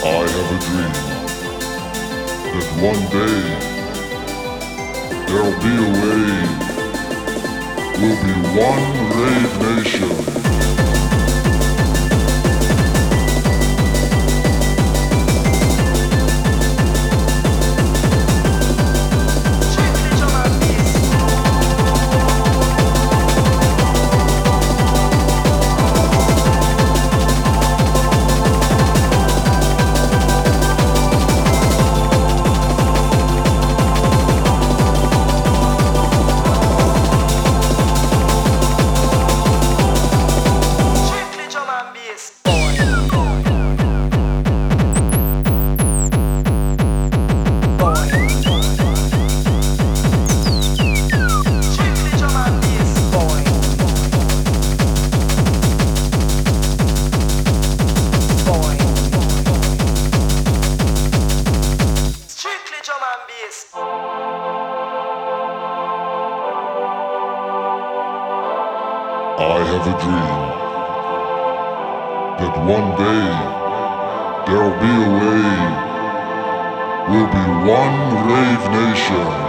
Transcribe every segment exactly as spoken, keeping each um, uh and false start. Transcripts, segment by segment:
I have a dream that one day there'll be a wave, we'll be one rave nation. I have a dream that one day there'll be a wave, we'll be one rave nation.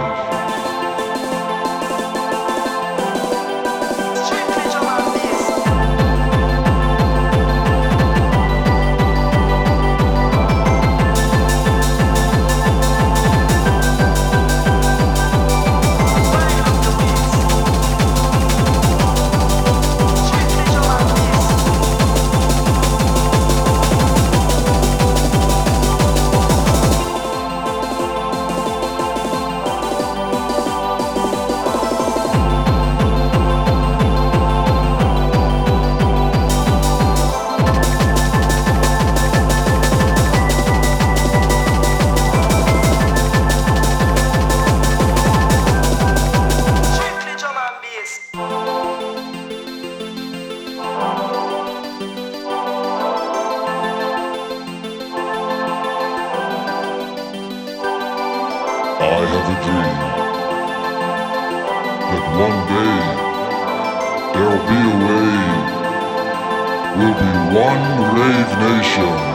I have a dream that one day there'll be a wave, we'll be one rave nation.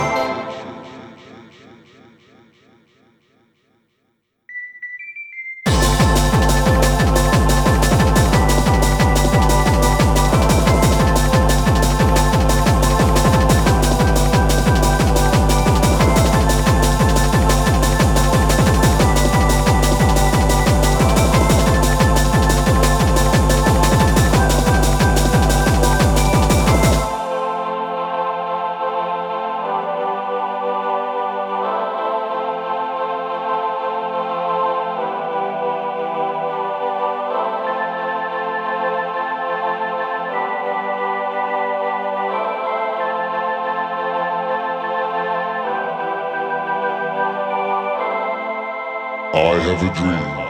I have a dream